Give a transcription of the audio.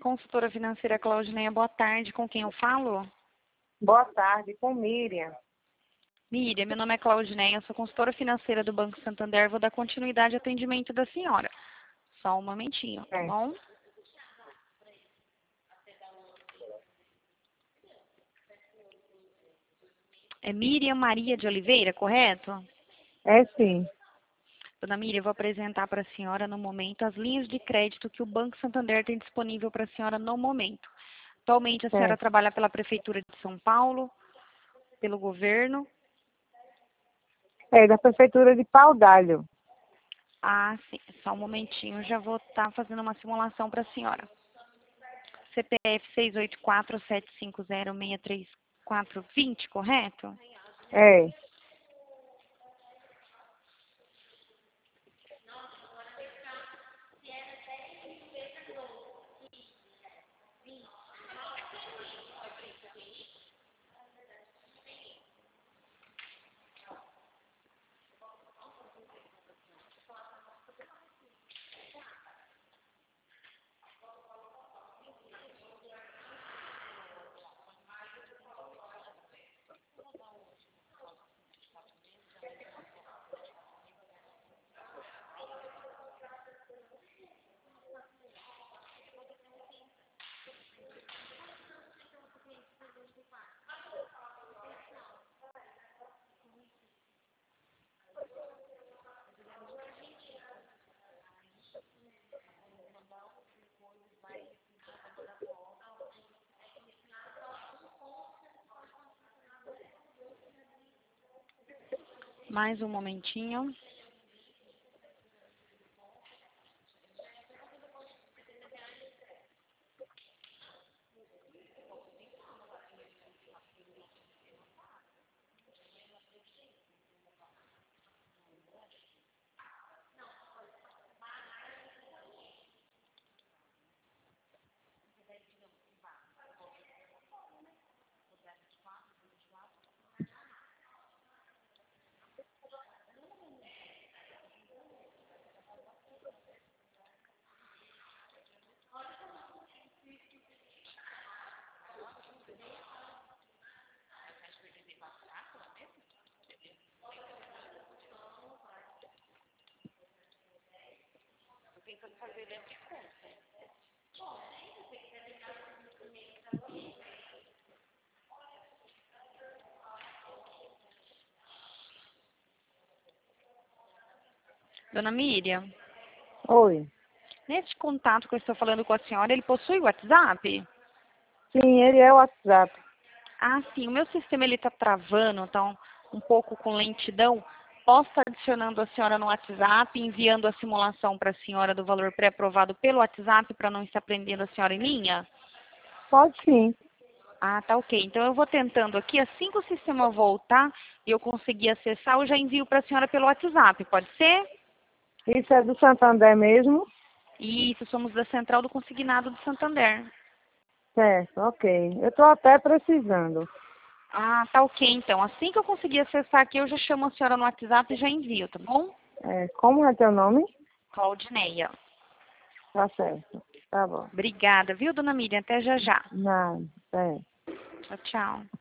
Consultora financeira Claudineia, boa tarde. Com quem eu falo? Boa tarde, com Miriam. Miriam, meu nome é Claudineia, eu sou consultora financeira do Banco Santander. Vou dar continuidade ao atendimento da senhora. Só um momentinho, tá bom? É Miriam Maria de Oliveira, correto? É sim. Dona Miriam, eu vou apresentar para a senhora no momento as linhas de crédito que o Banco Santander tem disponível para a senhora no momento. Atualmente a senhora trabalha pela Prefeitura de São Paulo, pelo governo. É da Prefeitura de Pau d'Alho. Ah, sim. Só um momentinho, já vou estar fazendo uma simulação para a senhora. CPF 684-750-63420, correto? É. Mais um momentinho. Dona Miriam, Oi. neste contato que eu estou falando com a senhora, ele possui WhatsApp? Sim, ele é o WhatsApp. Ah, sim. O meu sistema ele está travando, então um pouco com lentidão. Posso estar adicionando a senhora no WhatsApp, enviando a simulação para a senhora do valor pré-aprovado pelo WhatsApp para não estar prendendo a senhora em linha? Pode sim. Ah, tá ok. Então eu vou tentando aqui. Assim que o sistema voltar e eu conseguir acessar, eu já envio para a senhora pelo WhatsApp. Pode ser? Isso é do Santander mesmo? Isso, somos da Central do Consignado do Santander. Certo, ok. Eu estou até precisando. Ah, tá ok então. Assim que eu conseguir acessar aqui, eu já chamo a senhora no WhatsApp e já envio, tá bom? É, como é teu nome? Claudineia. Tá certo. Tá bom. Obrigada, viu, dona Miriam? Até já já. Nada. É. Tchau, tchau.